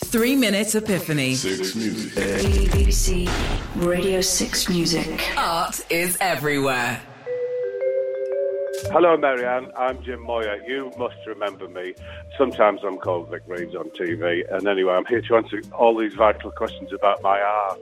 3 Minute Epiphany. 6 Music. BBC Radio 6 Music. Art is everywhere. Hello, Marianne. I'm Jim Moyer. You must remember me. Sometimes I'm called Vic Reeves on TV. And anyway, I'm here to answer all these vital questions about my art.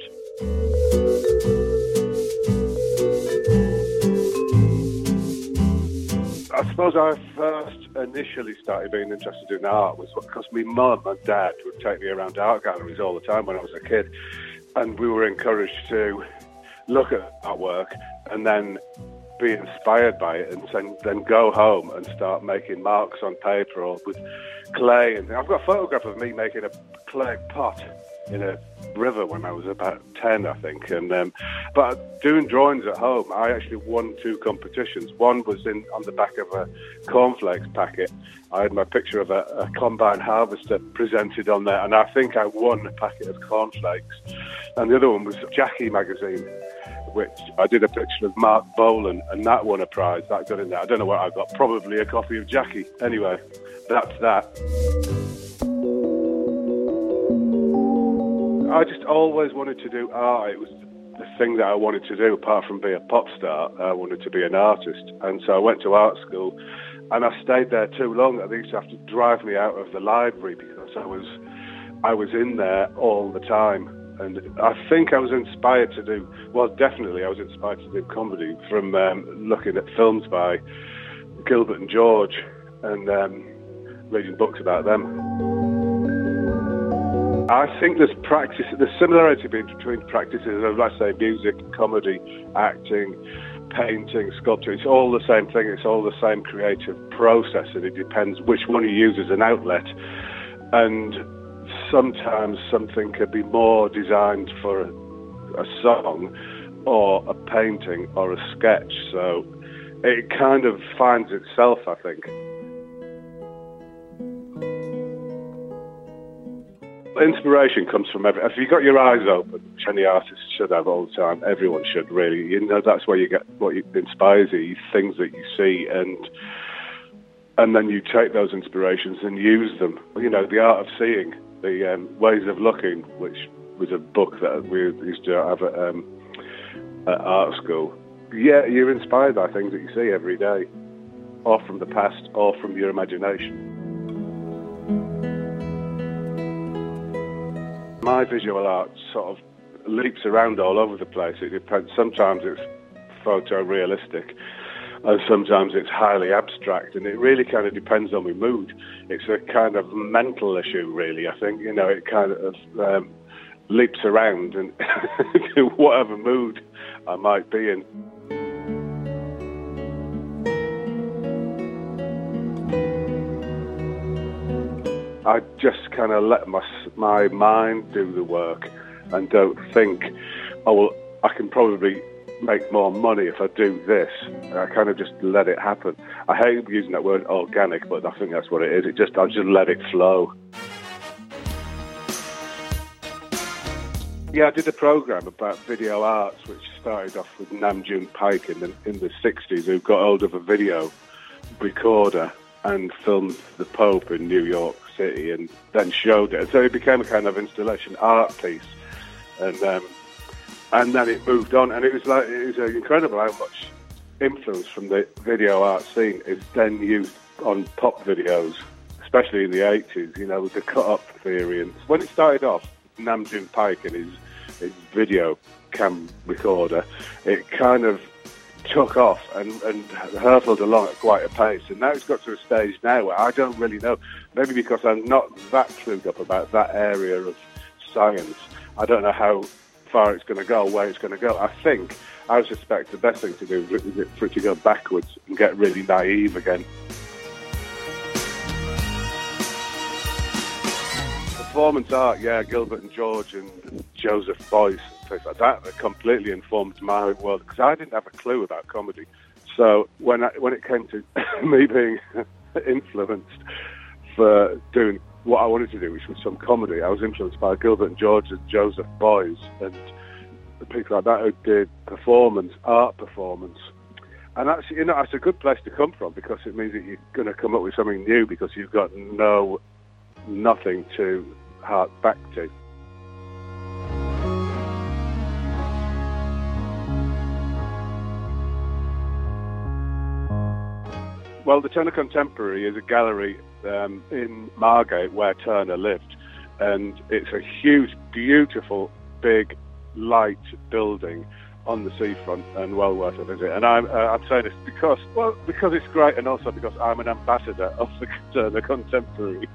I suppose I first initially started being interested in art was because my mum and dad would take me around art galleries all the time when I was a kid. And we were encouraged to look at artwork and then be inspired by it and then go home and start making marks on paper or with clay. And I've got a photograph of me making a clay pot in a river when I was about 10, I think. And but doing drawings at home, I actually won 2 competitions. One was on the back of a cornflakes packet. I had my picture of a combine harvester presented on there, and I think I won a packet of cornflakes. And the other one was Jackie magazine, which I did a picture of Mark Bolan, and that won a prize. That got in there. I don't know what I got. Probably a copy of Jackie. Anyway, that's that. I just always wanted to do art. It was the thing that I wanted to do, apart from being a pop star. I wanted to be an artist. And so I went to art school, and I stayed there too long. They used to have to drive me out of the library because I was in there all the time. And I think I was inspired to do, well, definitely I was inspired to do comedy from looking at films by Gilbert and George and reading books about them. I think there's similarity between practices of, let's say, music, comedy, acting, painting, sculpture. It's all the same thing. It's all the same creative process, and it depends which one you use as an outlet. And sometimes something could be more designed for a song or a painting or a sketch. So it kind of finds itself, I think. Inspiration comes from if you've got your eyes open, which any artist should have all the time, everyone should really, that's where you get what inspires you, things that you see, and then you take those inspirations and use them. The art of seeing, the ways of looking, which was a book that we used to have at art school. Yeah, you're inspired by things that you see every day, or from the past, or from your imagination. My visual art sort of leaps around all over the place. It depends. Sometimes it's photorealistic, and sometimes it's highly abstract, and it really kind of depends on my mood. It's a kind of mental issue, really, I think. It kind of leaps around and to whatever mood I might be in. I just kind of let my mind do the work and don't think, I can probably make more money if I do this. I kind of just let it happen. I hate using that word organic, but I think that's what it is. I just let it flow. Yeah, I did a program about video arts, which started off with Nam June Paik in the 60s, who got hold of a video recorder and filmed the Pope in New York City and then showed it. So it became a kind of installation art piece. And then it moved on, and it was incredible how much influence from the video art scene is then used on pop videos, especially in the 80s, with the cut-up theory. And when it started off, Nam June Paik and his video cam recorder, it kind of took off and hurtled along at quite a pace. And now it's got to a stage now where I don't really know, maybe because I'm not that clued up about that area of science, I don't know how far it's going to go, where it's going to go. I suspect the best thing to do is for it to go backwards and get really naive again. Performance art, yeah, Gilbert and George and Joseph Beuys, things like that completely informed my world, because I didn't have a clue about comedy. So when it came to me being influenced for doing what I wanted to do, which was some comedy, I was influenced by Gilbert and George and Joseph Beuys and the people like that who did art performance. And that's, that's a good place to come from, because it means that you're going to come up with something new, because you've got nothing to hark back to. Well, the Turner Contemporary is a gallery in Margate where Turner lived, and it's a huge, beautiful, big, light building on the seafront and well worth a visit. And I'm saying this because it's great, and also because I'm an ambassador of the Turner Contemporary.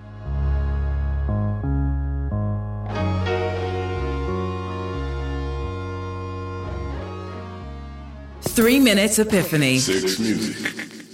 Three Minute Epiphany. Six Music.